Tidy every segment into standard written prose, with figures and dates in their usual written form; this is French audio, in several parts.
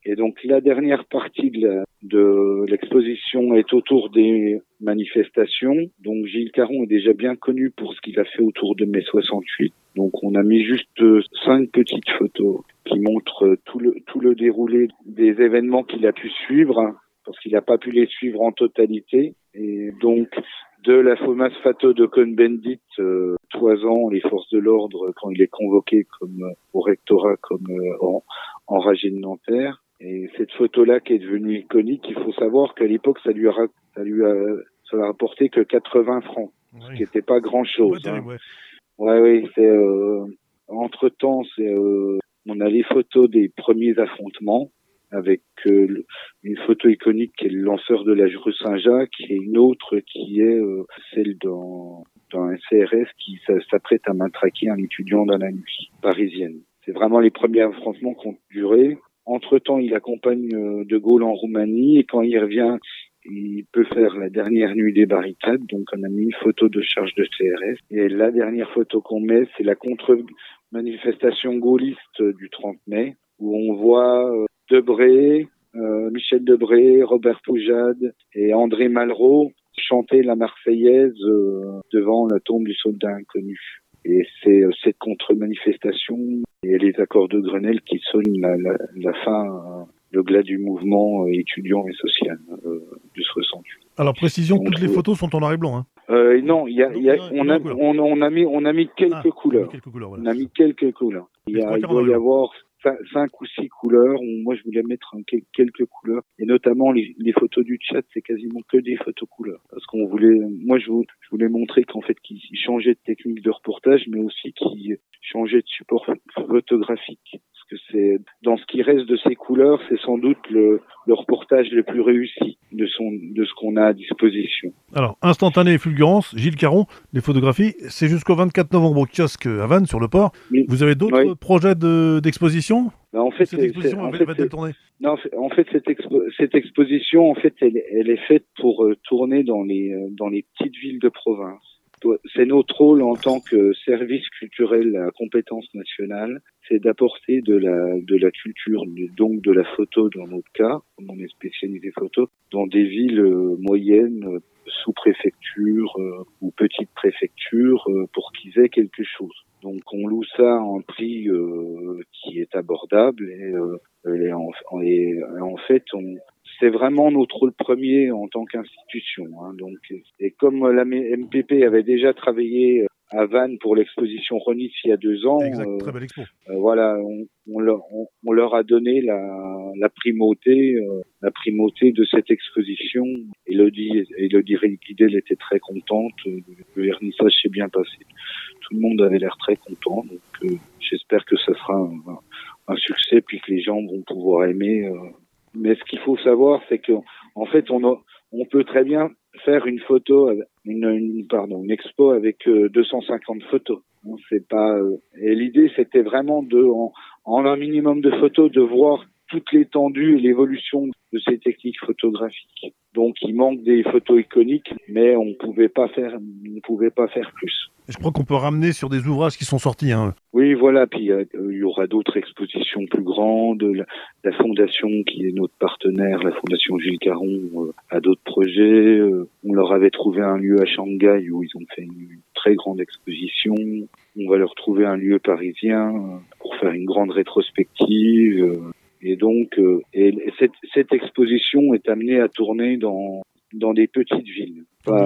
Et donc la dernière partie de l'exposition est autour des manifestations. Donc Gilles Caron est déjà bien connu pour ce qu'il a fait autour de mai 68. Donc on a mis juste 5 petites photos qui montrent tout le déroulé des événements qu'il a pu suivre, hein, parce qu'il n'a pas pu les suivre en totalité. Et donc de la fameuse photo de Cohn-Bendit toisant les forces de l'ordre quand il est convoqué comme au rectorat comme enragé de Nanterre. Et cette photo-là qui est devenue iconique, il faut savoir qu'à l'époque, ça a rapporté que 80 francs, ce qui n'était pas grand-chose. Ouais, terrible, ouais. Oui, c'est entre-temps, on a les photos des premiers affrontements avec une photo iconique qui est le lanceur de la rue Saint-Jacques et une autre qui est celle d'un CRS qui s'apprête à matraquer un étudiant dans la nuit parisienne. C'est vraiment les premiers affrontements qui ont duré. Entre-temps, il accompagne De Gaulle en Roumanie et quand il revient, il peut faire la dernière nuit des barricades. Donc, on a mis une photo de charge de CRS. Et la dernière photo qu'on met, c'est la contre-manifestation gaulliste du 30 mai où on voit Debré, Michel Debré, Robert Poujade et André Malraux chanter la Marseillaise devant la tombe du soldat inconnu. Et c'est cette contre-manifestation et les accords de Grenelle qui sonnent la fin, le glas du mouvement étudiant et social du 68. Alors précision, toutes les photos sont en noir et blanc. Hein. Non, on a mis quelques couleurs. Voilà. On a mis quelques couleurs. Il doit y avoir 5 ou 6 couleurs. Moi, je voulais mettre quelques couleurs. Et notamment, les photos du chat, c'est quasiment que des photos couleurs. Parce qu'on voulait, moi, je voulais montrer qu'en fait, qu'ils changeaient de technique de reportage, mais aussi qu'ils changeaient de support photographique. Parce que c'est, dans ce qui reste de ces couleurs, c'est sans doute le reportage le plus réussi de ce qu'on a à disposition. Alors, instantané et fulgurance, Gilles Caron, les photographies, c'est jusqu'au 24 novembre au kiosque à Vannes, sur le port. Oui. Vous avez d'autres projets d'exposition ? En fait, cette exposition va-t-elle tourner ? Non, en fait, cette exposition, en fait, elle est faite pour tourner dans les petites villes de province. C'est notre rôle en tant que service culturel à compétence nationale, c'est d'apporter de la culture, donc de la photo dans notre cas, comme on est spécialisé photo, dans des villes moyennes, sous-préfecture ou petites préfectures, pour qu'ils aient quelque chose. Donc on loue ça à un prix qui est abordable et en fait c'est vraiment notre rôle premier en tant qu'institution. Hein. Donc, et comme la MPP avait déjà travaillé à Vannes pour l'exposition Ronitz il y a 2 ans, très belle expo. Voilà, on leur a donné la primauté de cette exposition. Elodie Guidel était très contente. Le vernissage s'est bien passé. Tout le monde avait l'air très content. Donc, j'espère que ça sera un succès, puis que les gens vont pouvoir aimer. Mais ce qu'il faut savoir, c'est que en fait, on peut très bien faire une photo, une expo avec 250 photos. C'est pas. Et l'idée, c'était vraiment en un minimum de photos, de voir toute l'étendue et l'évolution de ces techniques photographiques. Donc, il manque des photos iconiques, mais on pouvait pas faire plus. Et je crois qu'on peut ramener sur des ouvrages qui sont sortis. Hein. Oui, voilà. Puis il y aura d'autres expositions plus grandes. La fondation qui est notre partenaire, la fondation Gilles Caron, a d'autres projets. On leur avait trouvé un lieu à Shanghai où ils ont fait une très grande exposition. On va leur trouver un lieu parisien pour faire une grande rétrospective. Et donc, cette exposition est amenée à tourner dans des petites villes.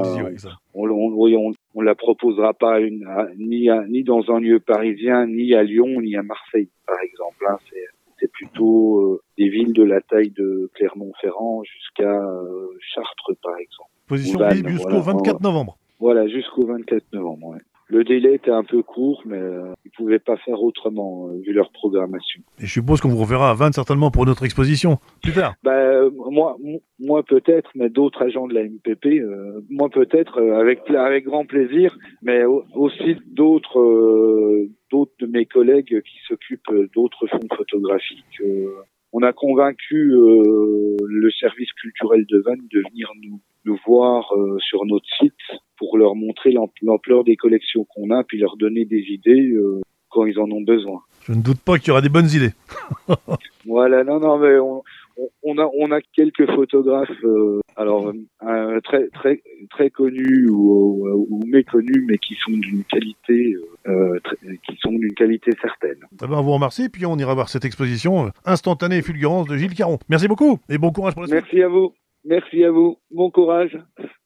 On la proposera pas ni dans un lieu parisien, ni à Lyon, ni à Marseille, par exemple. Hein. C'est plutôt des villes de la taille de Clermont-Ferrand jusqu'à Chartres, par exemple. Exposition visible jusqu'au 24 novembre. Voilà, jusqu'au 24 novembre, ouais. Le délai était un peu court, mais ils pouvaient pas faire autrement vu leur programmation. Et je suppose qu'on vous reverra à Vannes certainement pour une autre exposition plus tard. Moi peut-être, mais d'autres agents de la MPP, moi peut-être avec grand plaisir, mais aussi d'autres de mes collègues qui s'occupent d'autres fonds photographiques. On a convaincu le service culturel de Vannes de venir nous voir sur notre site pour leur montrer l'ampleur des collections qu'on a, puis leur donner des idées quand ils en ont besoin. Je ne doute pas qu'il y aura des bonnes idées. Voilà, non, mais on a quelques photographes, très connus ou méconnus, mais qui sont d'une qualité, certaine. Eh ben, on vous remercie, puis on ira voir cette exposition instantanée et fulgurance de Gilles Caron. Merci beaucoup et bon courage pour la suite. Merci à vous. Bon courage.